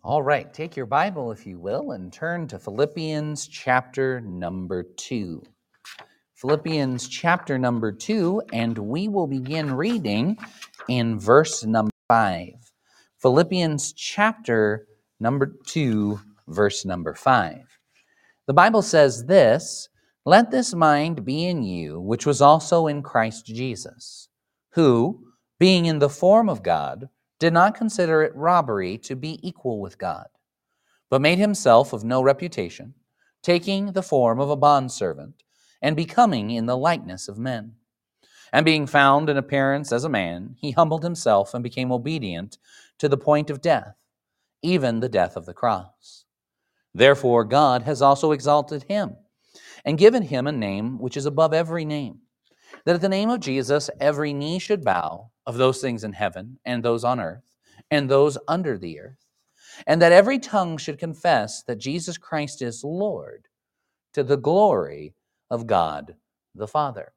All right, take your Bible, if you will, and turn to Philippians chapter number 2. Philippians chapter number 2, and we will begin reading in verse number 5. Philippians chapter number 2, verse number 5. The Bible says this, "Let this mind be in you, which was also in Christ Jesus, who, being in the form of God, did not consider it robbery to be equal with God, but made himself of no reputation, taking the form of a bondservant, and becoming in the likeness of men. And being found in appearance as a man, he humbled himself and became obedient to the point of death, even the death of the cross. Therefore God has also exalted him, and given him a name which is above every name, that at the name of Jesus every knee should bow, of those things in heaven, and those on earth, and those under the earth, and that every tongue should confess that Jesus Christ is Lord, to the glory of God the Father."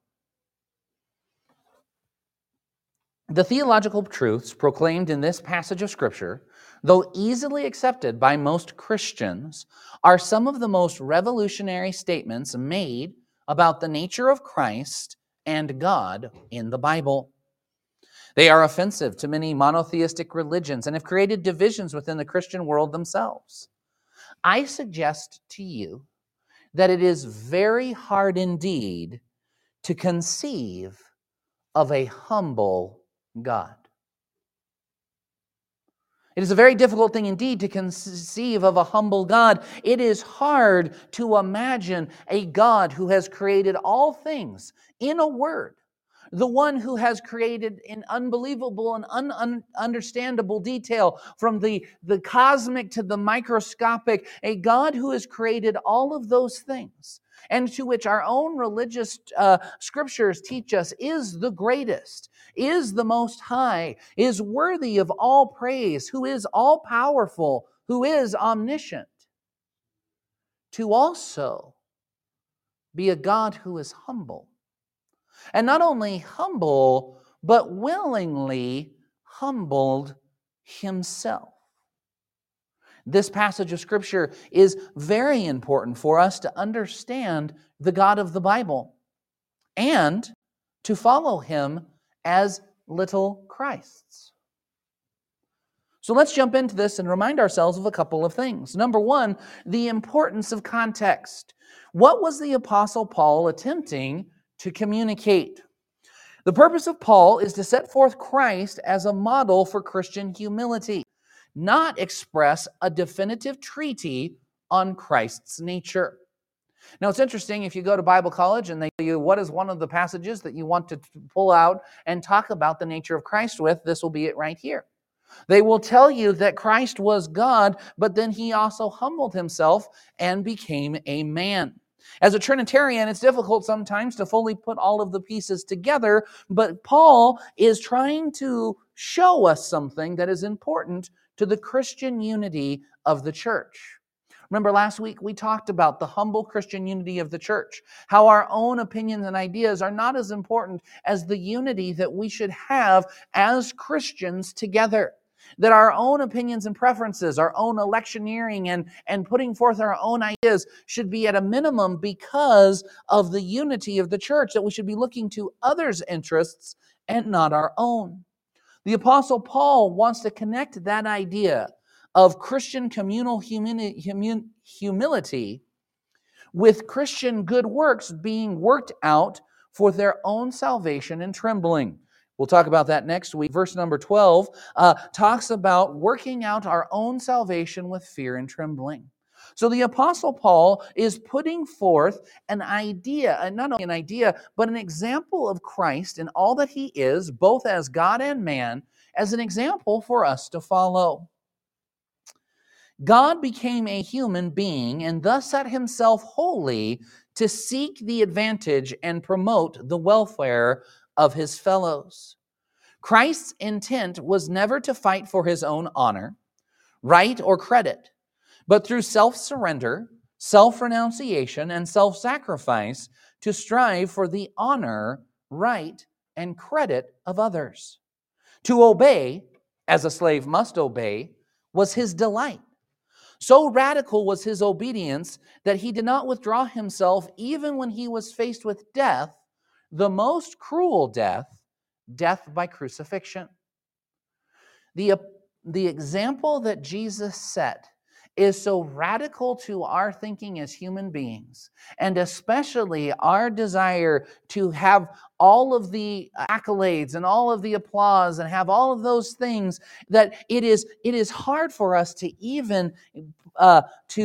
The theological truths proclaimed in this passage of Scripture, though easily accepted by most Christians, are some of the most revolutionary statements made about the nature of Christ and God in the Bible. They are offensive to many monotheistic religions and have created divisions within the Christian world themselves. I suggest to you that it is very hard indeed to conceive of a humble God. It is a very difficult thing indeed to conceive of a humble God. It is hard to imagine a God who has created all things in a word. The one who has created in unbelievable and ununderstandable detail, from the cosmic to the microscopic, a God who has created all of those things, and to which our own religious scriptures teach us is the greatest, is the most high, is worthy of all praise, who is all powerful, who is omniscient, to also be a God who is humble. And not only humble, but willingly humbled himself. This passage of Scripture is very important for us to understand the God of the Bible and to follow him as little Christs. So let's jump into this and remind ourselves of a couple of things. Number one, the importance of context. What was the Apostle Paul attempting to communicate? The purpose of Paul is to set forth Christ as a model for Christian humility, not express a definitive treatise on Christ's nature. Now, it's interesting, if you go to Bible college and they tell you what is one of the passages that you want to pull out and talk about the nature of Christ with, this will be it right here. They will tell you that Christ was God, but then he also humbled himself and became a man. As a Trinitarian, it's difficult sometimes to fully put all of the pieces together, but Paul is trying to show us something that is important to the Christian unity of the church. Remember last week we talked about the humble Christian unity of the church, how our own opinions and ideas are not as important as the unity that we should have as Christians together. That our own opinions and preferences, our own electioneering and putting forth our own ideas should be at a minimum because of the unity of the church, that we should be looking to others' interests and not our own. The Apostle Paul wants to connect that idea of Christian communal humility with Christian good works being worked out for their own salvation and trembling. We'll talk about that next week. Verse number 12 talks about working out our own salvation with fear and trembling. So the Apostle Paul is putting forth an idea, and not only an idea, but an example of Christ in all that he is, both as God and man, as an example for us to follow. God became a human being and thus set himself wholly to seek the advantage and promote the welfare of his fellows. Christ's intent was never to fight for his own honor, right, or credit, but through self-surrender, self-renunciation, and self-sacrifice to strive for the honor, right, and credit of others. To obey, as a slave must obey, was his delight. So radical was his obedience that he did not withdraw himself even when he was faced with death, the most cruel death, death by crucifixion. The, the example that Jesus set is so radical to our thinking as human beings, and especially our desire to have all of the accolades and all of the applause and have all of those things, that it is hard for us to uh,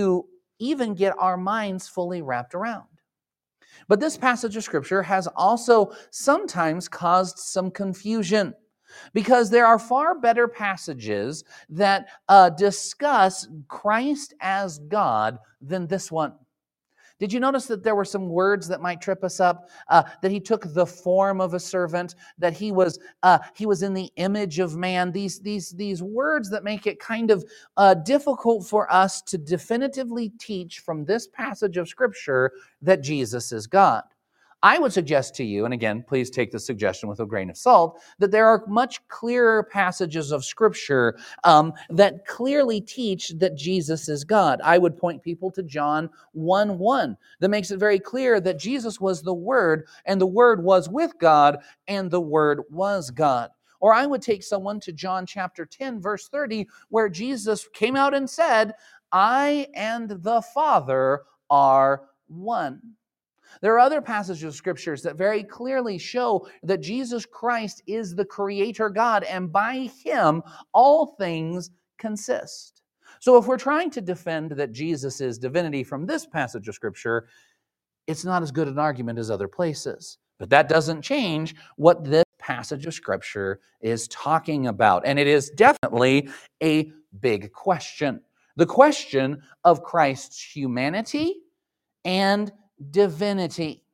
even get our minds fully wrapped around. But this passage of Scripture has also sometimes caused some confusion, because there are far better passages that discuss Christ as God than this one. Did you notice that there were some words that might trip us up? That he took the form of a servant, that he was in the image of man. These words that make it kind of difficult for us to definitively teach from this passage of Scripture that Jesus is God. I would suggest to you, and again, please take the suggestion with a grain of salt, that there are much clearer passages of Scripture that clearly teach that Jesus is God. I would point people to John 1:1 that makes it very clear that Jesus was the Word, and the Word was with God, and the Word was God. Or I would take someone to John chapter 10, verse 30, where Jesus came out and said, I and the Father are one. There are other passages of Scriptures that very clearly show that Jesus Christ is the Creator God, and by Him all things consist. So if we're trying to defend that Jesus is divinity from this passage of Scripture, it's not as good an argument as other places. But that doesn't change what this passage of Scripture is talking about. And it is definitely a big question. The question of Christ's humanity and divinity.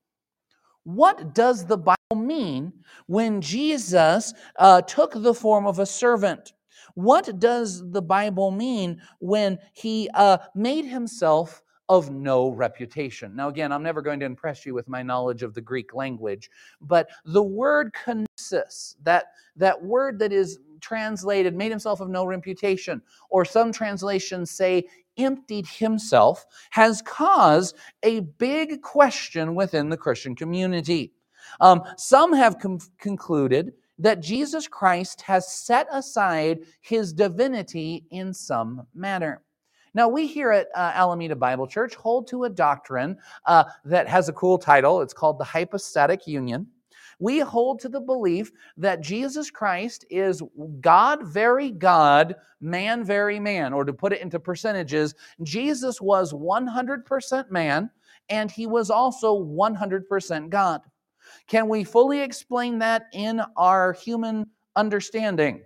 What does the Bible mean when Jesus took the form of a servant? What does the Bible mean when he made himself of no reputation? Now, again, I'm never going to impress you with my knowledge of the Greek language, but the word kenosis, that word that is translated, made himself of no reputation, or some translations say emptied himself, has caused a big question within the Christian community. Some have concluded that Jesus Christ has set aside his divinity in some manner. Now, we here at Alameda Bible Church hold to a doctrine that has a cool title. It's called the hypostatic union. We hold to the belief that Jesus Christ is God, very God, man, very man. Or to put it into percentages, Jesus was 100% man, and he was also 100% God. Can we fully explain that in our human understanding?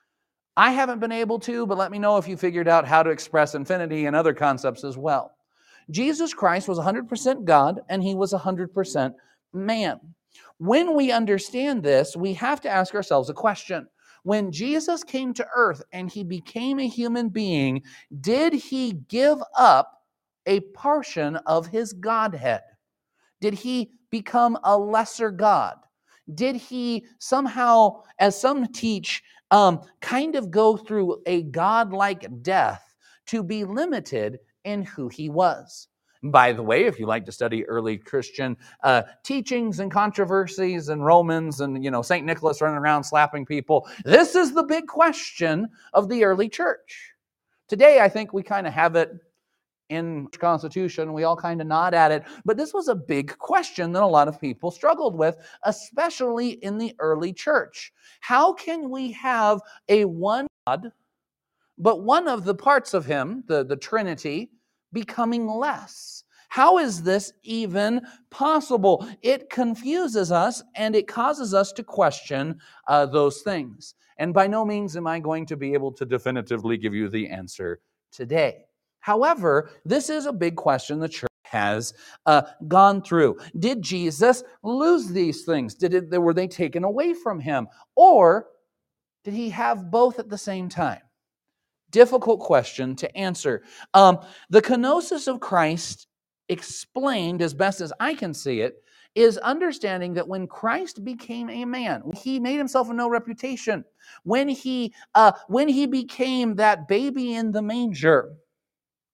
I haven't been able to, but let me know if you figured out how to express infinity and other concepts as well. Jesus Christ was 100% God, and he was 100% man. When we understand this, we have to ask ourselves a question. When Jesus came to earth and he became a human being, did he give up a portion of his Godhead? Did he become a lesser God? Did he somehow, as some teach, kind of go through a godlike death to be limited in who he was? By the way, if you like to study early Christian teachings and controversies and Romans and, St. Nicholas running around slapping people, this is the big question of the early church. Today, I think we kind of have it in the Constitution. We all kind of nod at it. But this was a big question that a lot of people struggled with, especially in the early church. How can we have a one God, but one of the parts of him, the Trinity, becoming less? How is this even possible? It confuses us, and it causes us to question those things. And by no means am I going to be able to definitively give you the answer today. However, this is a big question the church has gone through. Did Jesus lose these things? Were they taken away from him? Or did he have both at the same time? Difficult question to answer. The kenosis of Christ, explained as best as I can see it, is understanding that when Christ became a man, he made himself of no reputation. When he became that baby in the manger,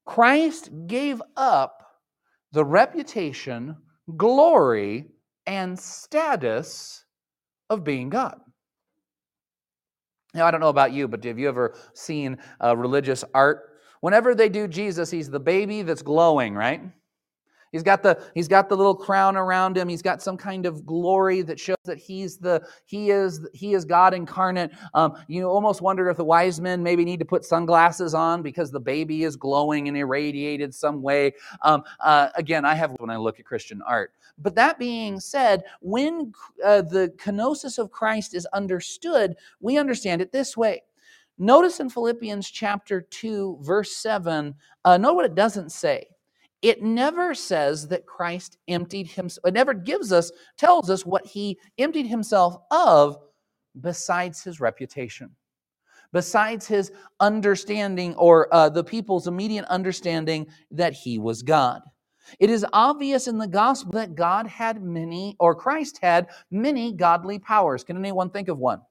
Christ gave up the reputation, glory, and status of being God. Now, I don't know about you, but have you ever seen religious art? Whenever they do Jesus, he's the baby that's glowing, right? He's got the little crown around him. He's got some kind of glory that shows that he is God incarnate. You almost wonder if the wise men maybe need to put sunglasses on because the baby is glowing and irradiated some way. Again, I have when I look at Christian art. But that being said, when the kenosis of Christ is understood, we understand it this way. Notice in Philippians chapter 2, verse 7, note what it doesn't say. It never says that Christ emptied himself. It never tells us what he emptied himself of besides his reputation, besides his understanding or the people's immediate understanding that he was God. It is obvious in the gospel that Christ had many godly powers. Can anyone think of one?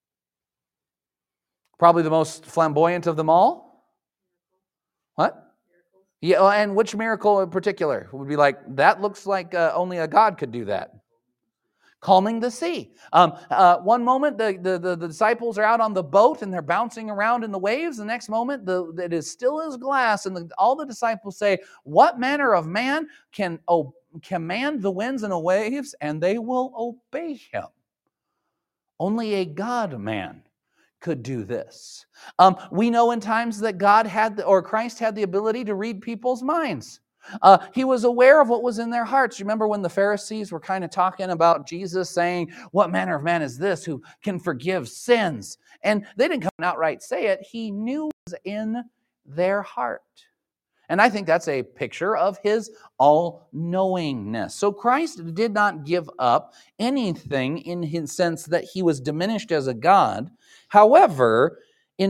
Probably the most flamboyant of them all? What? Yeah, and which miracle in particular would be like, that looks like only a God could do that? Calming the sea. One moment, the disciples are out on the boat and they're bouncing around in the waves. The next moment, it is still as glass, and all the disciples say, "What manner of man can command the winds and the waves, and they will obey him?" Only a God-man could do this. We know in times that Christ had the ability to read people's minds. He was aware of what was in their hearts. Remember when the Pharisees were kind of talking about Jesus saying, "What manner of man is this who can forgive sins?" And they didn't come outright say it. He knew what was in their heart. And I think that's a picture of his all-knowingness. So Christ did not give up anything in his sense that he was diminished as a God. However,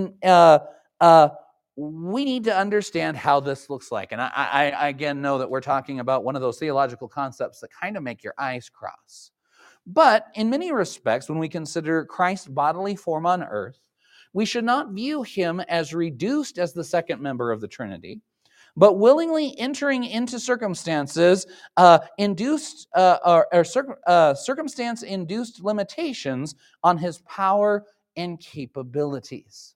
we need to understand how this looks like. And I again know that we're talking about one of those theological concepts that kind of make your eyes cross. But in many respects, when we consider Christ's bodily form on earth, we should not view him as reduced as the second member of the Trinity, but willingly entering into circumstance-induced limitations on his power and capabilities.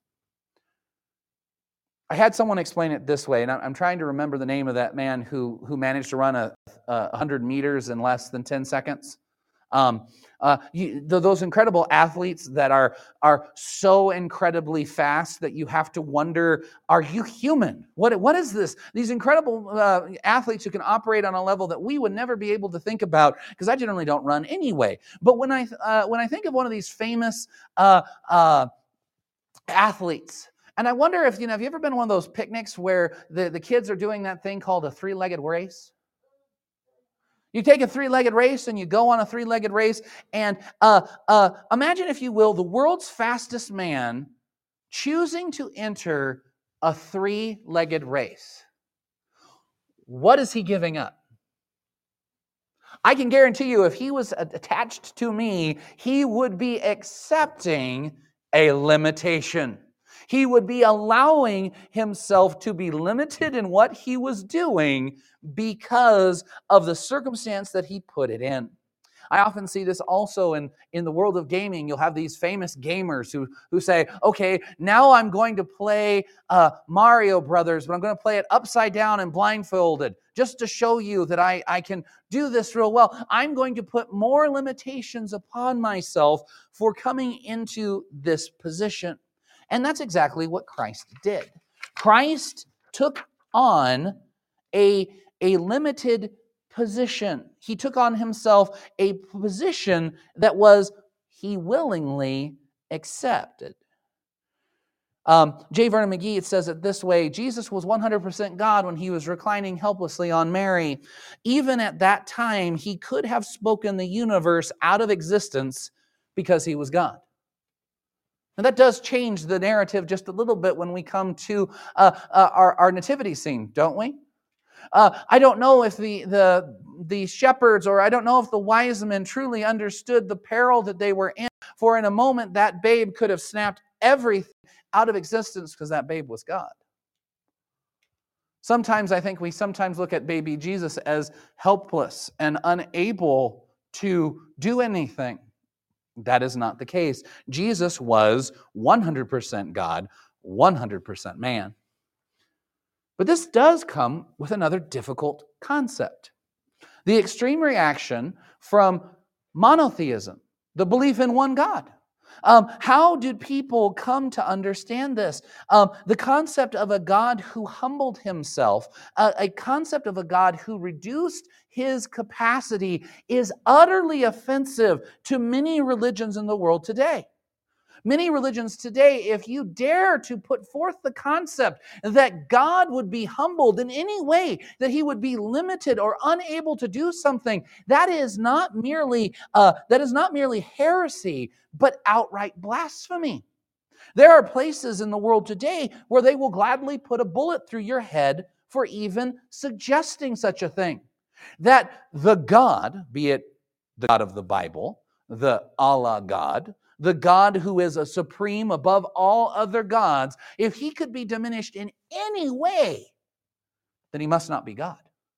I had someone explain it this way, and I'm trying to remember the name of that man who managed to run 100 meters in less than 10 seconds. Those incredible athletes that are so incredibly fast that you have to wonder, are you human? What is this? These incredible athletes who can operate on a level that we would never be able to think about, because I generally don't run anyway. But when I think of one of these famous athletes, and I wonder if, have you ever been to one of those picnics where the kids are doing that thing called a three-legged race? You take a three-legged race and you go on a three-legged race, and imagine, if you will, the world's fastest man choosing to enter a three-legged race. What is he giving up? I can guarantee you, if he was attached to me, he would be accepting a limitation. He would be allowing himself to be limited in what he was doing because of the circumstance that he put it in. I often see this also in the world of gaming. You'll have these famous gamers who say, "Okay, now I'm going to play Mario Brothers, but I'm going to play it upside down and blindfolded just to show you that I can do this real well. I'm going to put more limitations upon myself for coming into this position." And that's exactly what Christ did. Christ took on a limited position. He took on himself a position that he willingly accepted. J. Vernon McGee, it says it this way: Jesus was 100% God when he was reclining helplessly on Mary. Even at that time, he could have spoken the universe out of existence because he was God. And that does change the narrative just a little bit when we come to our nativity scene, don't we? I don't know if the shepherds, or I don't know if the wise men truly understood the peril that they were in, for in a moment that babe could have snapped everything out of existence because that babe was God. Sometimes I think we sometimes look at baby Jesus as helpless and unable to do anything. That is not the case. Jesus was 100% God, 100% man. But this does come with another difficult concept. The extreme reaction from monotheism, the belief in one God. How did people come to understand this? The concept of a God who humbled himself, a concept of a God who reduced his capacity, is utterly offensive to many religions in the world today. Many religions today, if you dare to put forth the concept that God would be humbled in any way, that he would be limited or unable to do something, that is not merely heresy, but outright blasphemy. There are places in the world today where they will gladly put a bullet through your head for even suggesting such a thing. That the God, be it the God of the Bible, the Allah God, the God who is a supreme above all other gods, if he could be diminished in any way, then he must not be God.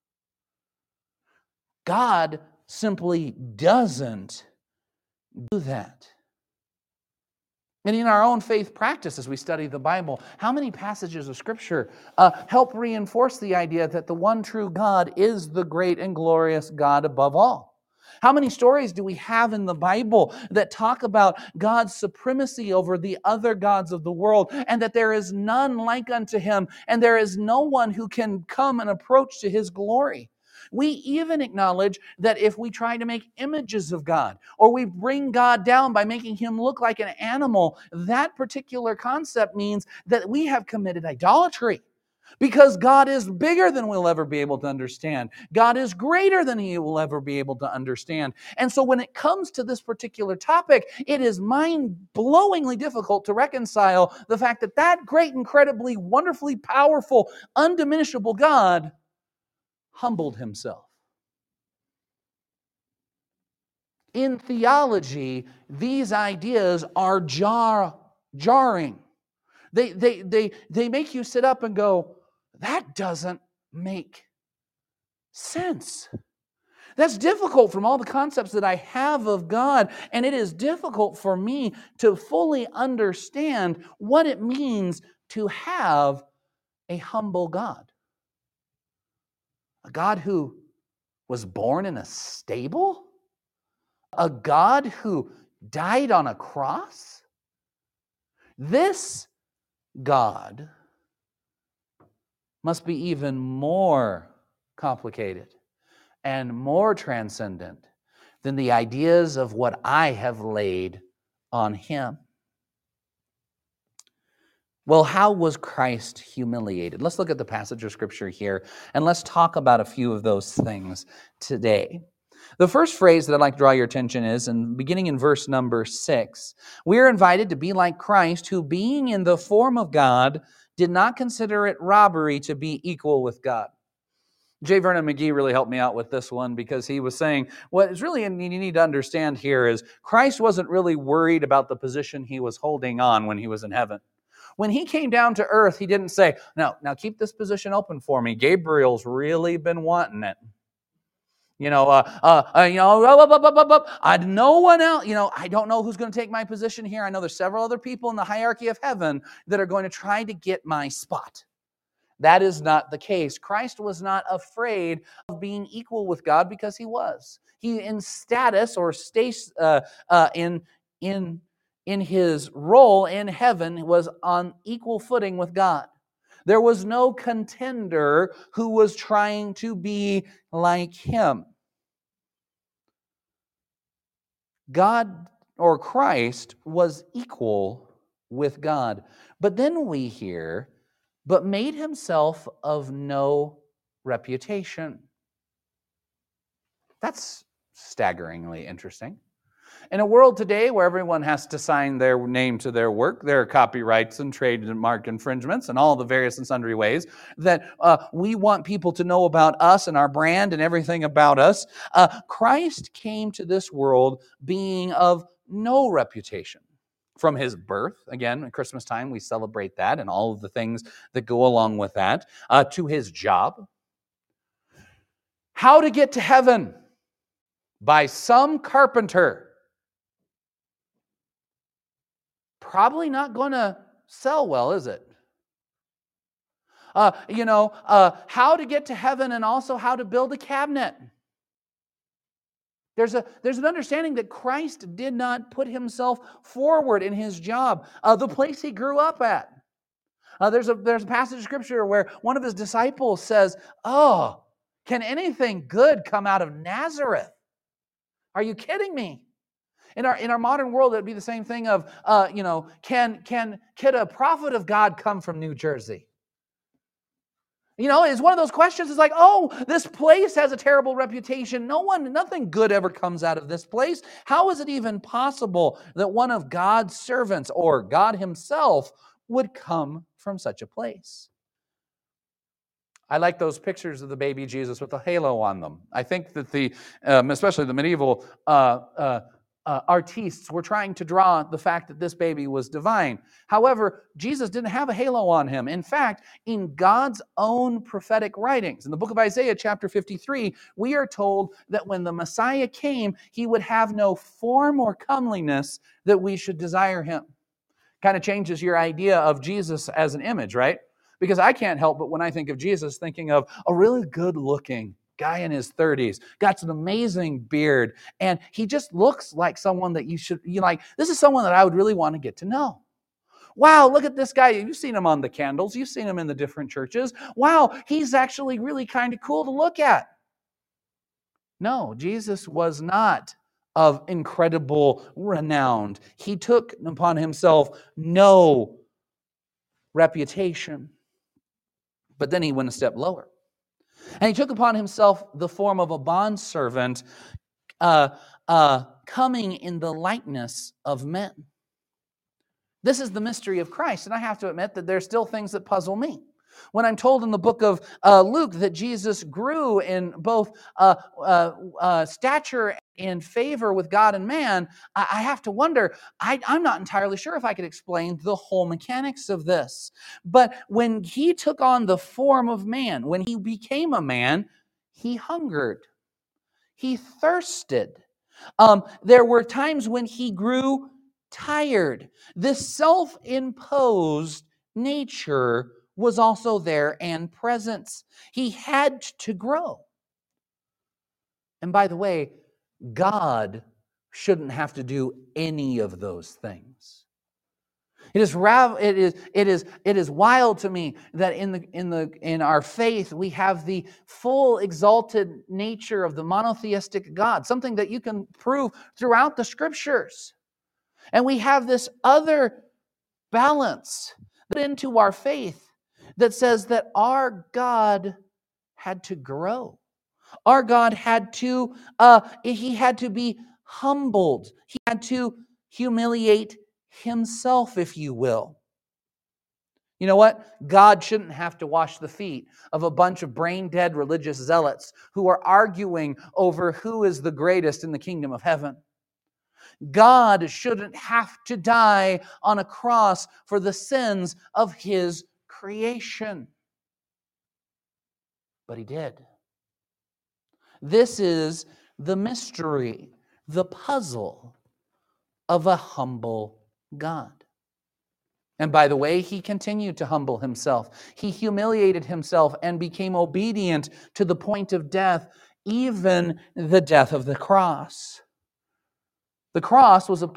God simply doesn't do that. And in our own faith practice, as we study the Bible, how many passages of Scripture help reinforce the idea that the one true God is the great and glorious God above all? How many stories do we have in the Bible that talk about God's supremacy over the other gods of the world, and that there is none like unto him, and there is no one who can come and approach to his glory? We even acknowledge that if we try to make images of God, or we bring God down by making him look like an animal, that particular concept means that we have committed idolatry. Because God is bigger than we'll ever be able to understand. God is greater than he will ever be able to understand. And so when it comes to this particular topic, it is mind-blowingly difficult to reconcile the fact that that great, incredibly, wonderfully powerful, undiminishable God humbled himself. In theology, these ideas are jarring. They make you sit up and go, that doesn't make sense. That's difficult from all the concepts that I have of God, and it is difficult for me to fully understand what it means to have a humble God. A God who was born in a stable? A God who died on a cross? This God must be even more complicated and more transcendent than the ideas of what I have laid on him. Well, how was Christ humiliated? Let's look at the passage of Scripture here, and let's talk about a few of those things today. The first phrase that I'd like to draw your attention is, and beginning in verse number 6, we are invited to be like Christ, who being in the form of God, did not consider it robbery to be equal with God. J. Vernon McGee really helped me out with this one, because he was saying what is really you need to understand here is Christ wasn't really worried about the position he was holding on when he was in heaven. When he came down to earth, he didn't say, now keep this position open for me. Gabriel's really been wanting it. No one else, I don't know who's going to take my position here. I know there's several other people in the hierarchy of heaven that are going to try to get my spot. That is not the case. Christ was not afraid of being equal with God, because he was. He, in status or in his role in heaven, was on equal footing with God. There was no contender who was trying to be like him. God, or Christ, was equal with God. But then we hear, but made himself of no reputation. That's staggeringly interesting. In a world today where everyone has to sign their name to their work, there are copyrights and trademark infringements and all the various and sundry ways that we want people to know about us and our brand and everything about us. Christ came to this world being of no reputation. from his birth. Again, at Christmas time, we celebrate that and all of the things that go along with that, to his job. How to get to heaven? By some carpenter. Probably not going to sell well, is it? How to get to heaven and also how to build a cabinet. There's an understanding that Christ did not put himself forward in his job, the place he grew up at. There's a passage of scripture where one of his disciples says, "Oh, can anything good come out of Nazareth? Are you kidding me?" In our modern world, it'd be the same thing of, could a prophet of God come from New Jersey? It's one of those questions. It's like, oh, this place has a terrible reputation. Nothing good ever comes out of this place. How is it even possible that one of God's servants or God himself would come from such a place? I like those pictures of the baby Jesus with the halo on them. I think that especially the medieval artistes were trying to draw the fact that this baby was divine. However, Jesus didn't have a halo on him. In fact, in God's own prophetic writings, in the book of Isaiah chapter 53, we are told that when the Messiah came, he would have no form or comeliness that we should desire him. Kind of changes your idea of Jesus as an image, right? Because I can't help but when I think of Jesus, thinking of a really good-looking guy in his 30s, got an amazing beard, and he just looks like someone that this is someone that I would really want to get to know. Wow, look at this guy. You've seen him on the candles. You've seen him in the different churches. Wow, he's actually really kind of cool to look at. No, Jesus was not of incredible renown. He took upon himself no reputation. But then he went a step lower. And he took upon himself the form of a bondservant, coming in the likeness of men. This is the mystery of Christ, and I have to admit that there's still things that puzzle me. When I'm told in the book of Luke that Jesus grew in both stature and favor with God and man, I have to wonder, I'm not entirely sure if I could explain the whole mechanics of this. But when he took on the form of man, when he became a man, he hungered. He thirsted. There were times when he grew tired. This self-imposed nature was also there and present. He had to grow. And by the way, God shouldn't have to do any of those things. It is wild to me that in our faith we have the full exalted nature of the monotheistic God, something that you can prove throughout the scriptures. And we have this other balance into our faith that says that our God had to grow. Our God had to, he had to be humbled. He had to humiliate himself, if you will. You know what? God shouldn't have to wash the feet of a bunch of brain-dead religious zealots who are arguing over who is the greatest in the kingdom of heaven. God shouldn't have to die on a cross for the sins of his creation. But he did. This is the mystery, the puzzle of a humble God. And by the way, he continued to humble himself. He humiliated himself and became obedient to the point of death, even the death of the cross. The cross was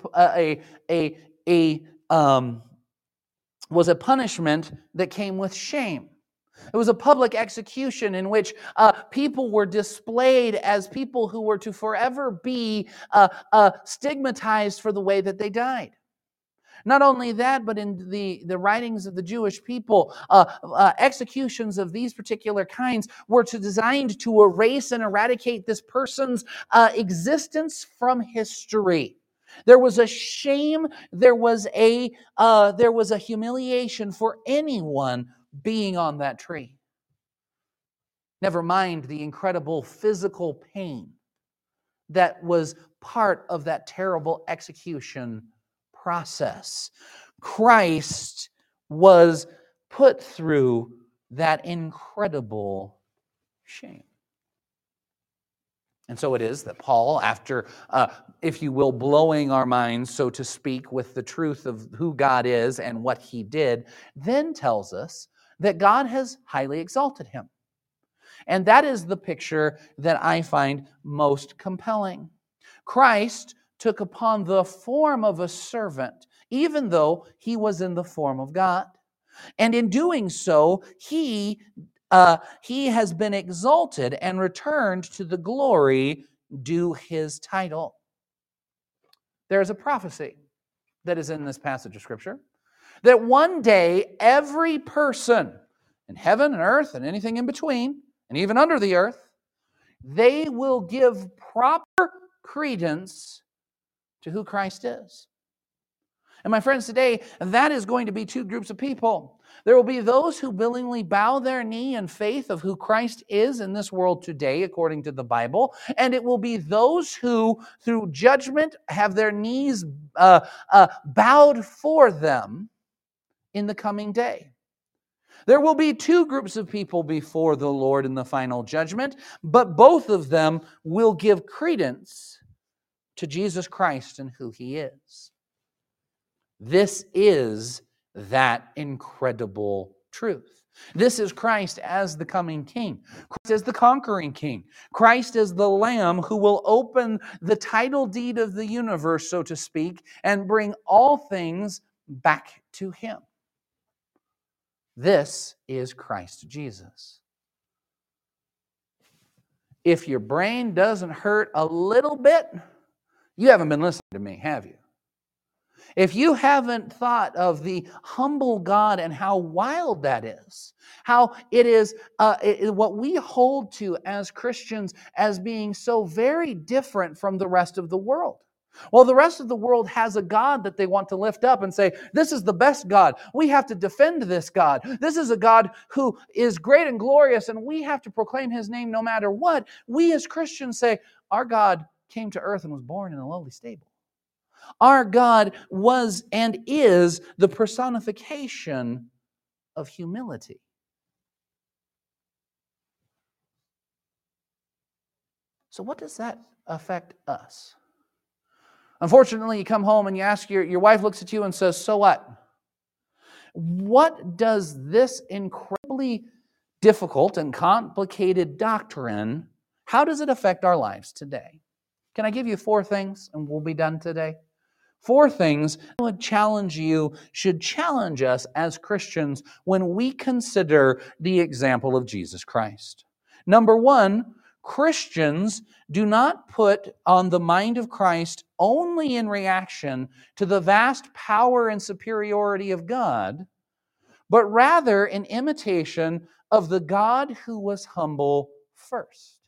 a punishment that came with shame. It was a public execution in which people were displayed as people who were to forever be stigmatized for the way that they died. Not only that, but in the writings of the Jewish people, executions of these particular kinds were designed to erase and eradicate this person's existence from history. There was a shame, there was a humiliation for anyone being on that tree. Never mind the incredible physical pain that was part of that terrible execution process. Christ was put through that incredible shame. And so it is that Paul, after, if you will, blowing our minds, so to speak, with the truth of who God is and what he did, then tells us that God has highly exalted him. And that is the picture that I find most compelling. Christ took upon the form of a servant, even though he was in the form of God. And in doing so, he has been exalted and returned to the glory due his title. There is a prophecy that is in this passage of Scripture that one day every person in heaven and earth and anything in between, and even under the earth, they will give proper credence to who Christ is. And my friends, today, that is going to be two groups of people. There will be those who willingly bow their knee in faith of who Christ is in this world today, according to the Bible. And it will be those who, through judgment, have their knees bowed for them in the coming day. There will be two groups of people before the Lord in the final judgment, but both of them will give credence to Jesus Christ and who he is. This is that incredible truth. This is Christ as the coming King. Christ as the conquering King. Christ as the Lamb who will open the title deed of the universe, so to speak, and bring all things back to him. This is Christ Jesus. If your brain doesn't hurt a little bit, you haven't been listening to me, have you? If you haven't thought of the humble God and how wild that is, how it is what we hold to as Christians as being so very different from the rest of the world. Well, the rest of the world has a God that they want to lift up and say, this is the best God. We have to defend this God. This is a God who is great and glorious, and we have to proclaim his name no matter what. We as Christians say, our God came to earth and was born in a lowly stable. Our God was and is the personification of humility. So what does that affect us? Unfortunately, you come home and you ask your wife looks at you and says, so what? What does this incredibly difficult and complicated doctrine, how does it affect our lives today? Can I give you 4 things and we'll be done today? 4 things I would challenge you, should challenge us as Christians when we consider the example of Jesus Christ. Number 1, Christians do not put on the mind of Christ only in reaction to the vast power and superiority of God, but rather in imitation of the God who was humble first.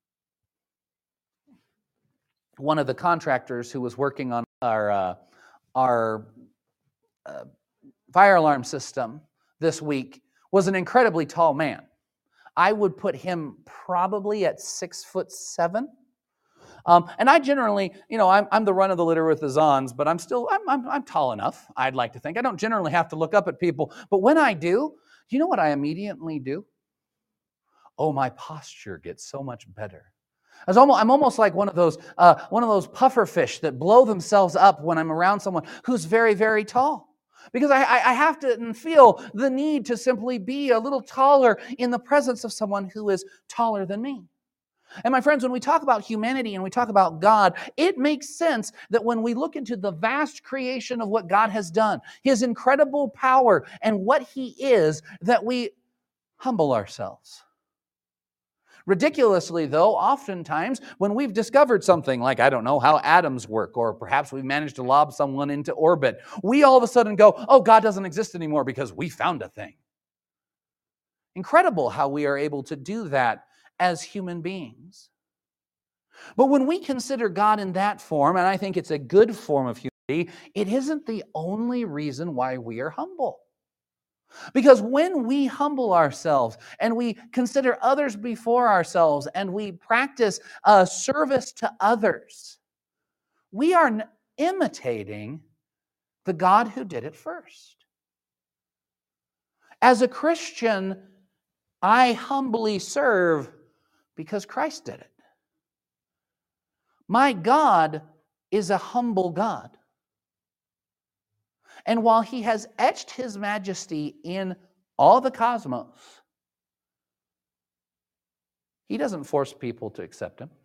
One of the contractors who was working on our fire alarm system this week was an incredibly tall man. I would put him probably at 6'7". And I generally, I'm the run of the litter with the Zons, but I'm tall enough, I'd like to think. I don't generally have to look up at people, but when I do you know what I immediately do? Oh, my posture gets so much better. I'm almost like one of those puffer fish that blow themselves up when I'm around someone who's very, very tall. Because I have to feel the need to simply be a little taller in the presence of someone who is taller than me. And my friends, when we talk about humanity and we talk about God, it makes sense that when we look into the vast creation of what God has done, his incredible power and what he is, that we humble ourselves. Ridiculously, though, oftentimes when we've discovered something like, I don't know, how atoms work, or perhaps we've managed to lob someone into orbit, we all of a sudden go, oh, God doesn't exist anymore because we found a thing. Incredible how we are able to do that as human beings. But when we consider God in that form, and I think it's a good form of humility, it isn't the only reason why we are humble. Because when we humble ourselves and we consider others before ourselves and we practice service to others, we are imitating the God who did it first. As a Christian, I humbly serve because Christ did it. My God is a humble God. And while He has etched His majesty in all the cosmos, He doesn't force people to accept Him.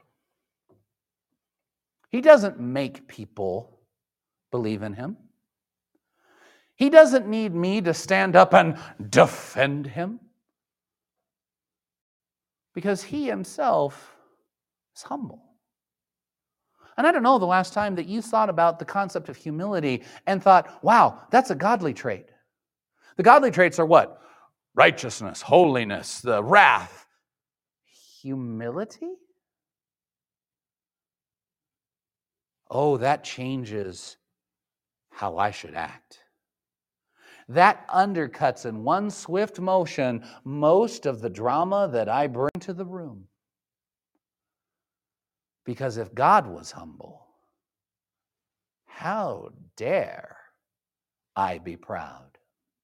He doesn't make people believe in Him. He doesn't need me to stand up and defend Him, because He Himself is humble. And I don't know the last time that you thought about the concept of humility and thought, wow, that's a godly trait. The godly traits are what? Righteousness, holiness, the wrath. Humility? Oh, that changes how I should act. That undercuts in one swift motion most of the drama that I bring to the room. Because if God was humble, how dare I be proud?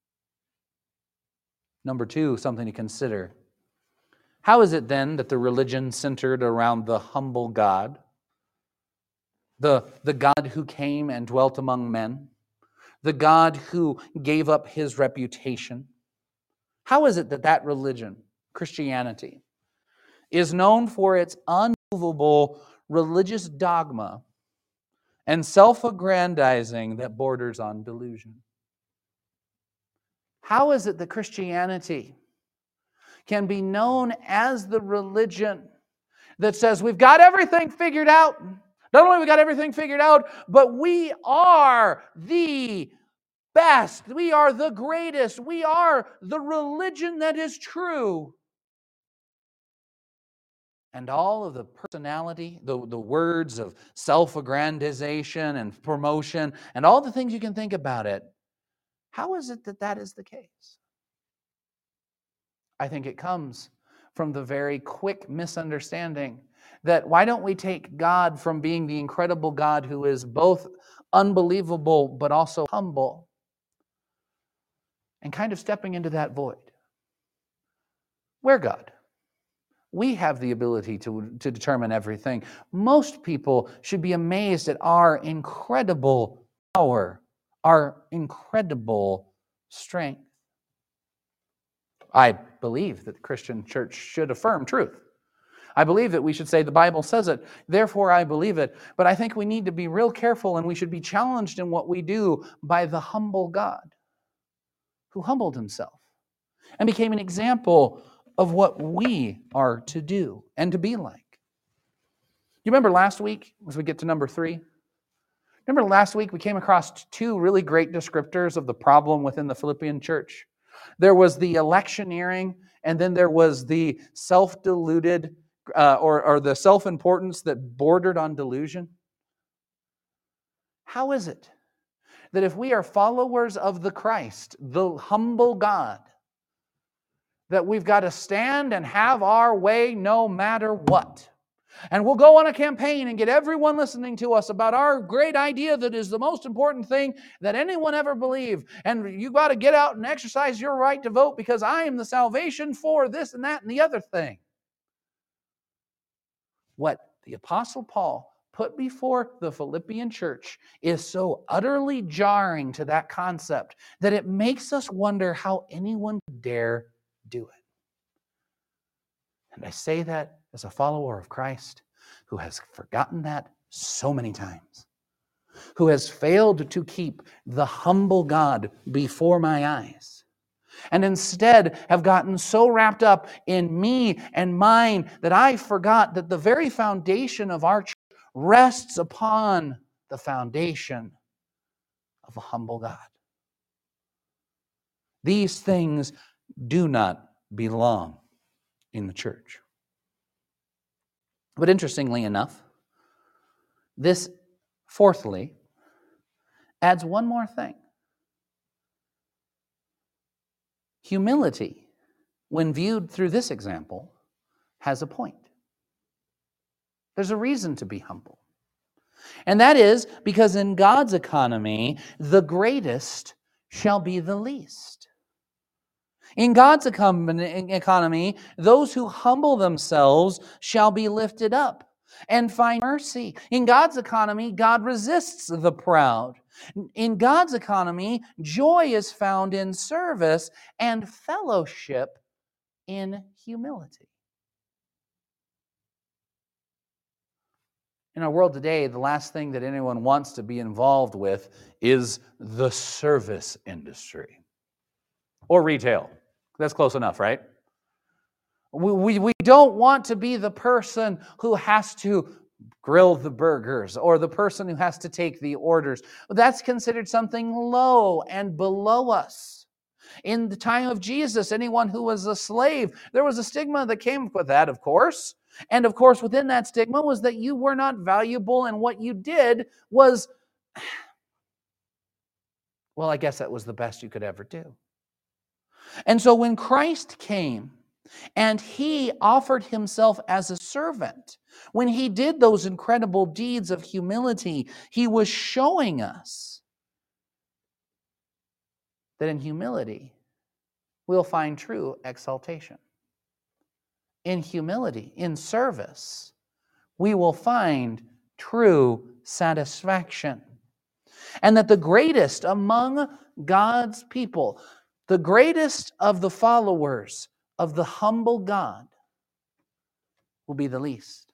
Number two, something to consider. How is it then that the religion centered around the humble God, the God who came and dwelt among men, the God who gave up His reputation, how is it that that religion, Christianity, is known for its unmovable religious dogma and self-aggrandizing that borders on delusion? How is it that Christianity can be known as the religion that says we've got everything figured out? Not only we got everything figured out, but we are the best. We are the greatest. We are the religion that is true. And all of the personality, the words of self-aggrandization and promotion, and all the things you can think about it, how is it that that is the case? I think it comes from the very quick misunderstanding that why don't we take God from being the incredible God who is both unbelievable but also humble, and kind of stepping into that void? We're God. We have the ability to determine everything. Most people should be amazed at our incredible power, our incredible strength. I believe that the Christian church should affirm truth. I believe that we should say the Bible says it, therefore I believe it. But I think we need to be real careful, and we should be challenged in what we do by the humble God who humbled Himself and became an example of what we are to do and to be like. You remember last week, as we get to number 3? Remember last week we came across two really great descriptors of the problem within the Philippian church. There was the electioneering, and then there was the self-deluded or the self-importance that bordered on delusion. How is it that if we are followers of the Christ, the humble God, that we've got to stand and have our way no matter what? And we'll go on a campaign and get everyone listening to us about our great idea that is the most important thing that anyone ever believed. And you've got to get out and exercise your right to vote because I am the salvation for this and that and the other thing. What the Apostle Paul put before the Philippian church is so utterly jarring to that concept that it makes us wonder how anyone could dare do it. And I say that as a follower of Christ who has forgotten that so many times, who has failed to keep the humble God before my eyes, and instead have gotten so wrapped up in me and mine that I forgot that the very foundation of our church rests upon the foundation of a humble God. These things do not belong in the church. But interestingly enough, this, fourthly, adds one more thing. Humility, when viewed through this example, has a point. There's a reason to be humble. And that is because in God's economy, the greatest shall be the least. In God's economy, those who humble themselves shall be lifted up and find mercy. In God's economy, God resists the proud. In God's economy, joy is found in service and fellowship in humility. In our world today, the last thing that anyone wants to be involved with is the service industry or retail. That's close enough, right? We don't want to be the person who has to grill the burgers or the person who has to take the orders. That's considered something low and below us. In the time of Jesus, anyone who was a slave, there was a stigma that came with that, of course. And of course, within that stigma was that you were not valuable, and what you did was, well, I guess that was the best you could ever do. And so when Christ came and he offered himself as a servant, when he did those incredible deeds of humility, he was showing us that in humility, we'll find true exaltation. In humility, in service, we will find true satisfaction. And that the greatest among God's people, the greatest of the followers of the humble God, will be the least.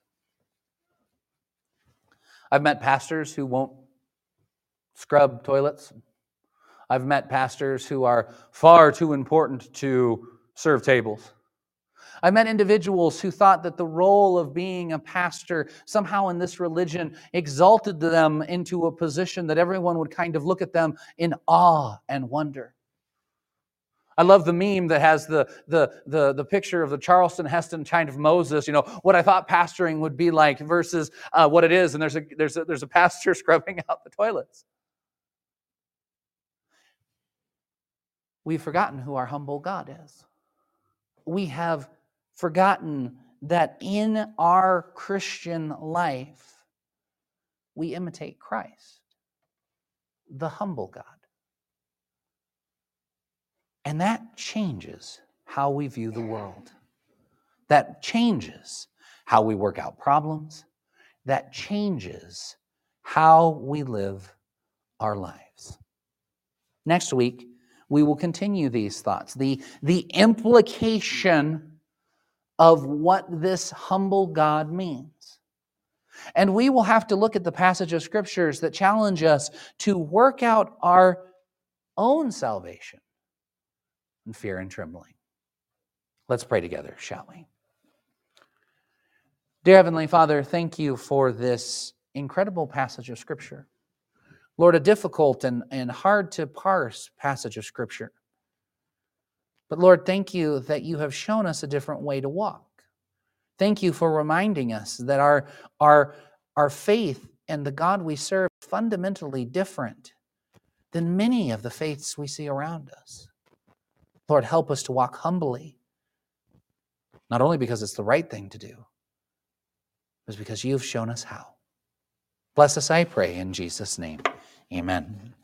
I've met pastors who won't scrub toilets. I've met pastors who are far too important to serve tables. I met individuals who thought that the role of being a pastor somehow in this religion exalted them into a position that everyone would kind of look at them in awe and wonder. I love the meme that has the picture of the Charleston Heston kind of Moses, what I thought pastoring would be like versus what it is, and there's a pastor scrubbing out the toilets. We've forgotten who our humble God is. We have forgotten that in our Christian life, we imitate Christ, the humble God. And that changes how we view the world. That changes how we work out problems. That changes how we live our lives. Next week, we will continue these thoughts. The implication of what this humble God means. And we will have to look at the passage of scriptures that challenge us to work out our own salvation in fear and trembling. Let's pray together, shall we? Dear Heavenly Father, thank you for this incredible passage of scripture. Lord, a difficult and hard to parse passage of scripture. But Lord, thank you that you have shown us a different way to walk. Thank you for reminding us that our faith and the God we serve is fundamentally different than many of the faiths we see around us. Lord, help us to walk humbly, not only because it's the right thing to do, but because you've shown us how. Bless us, I pray, in Jesus' name. Amen.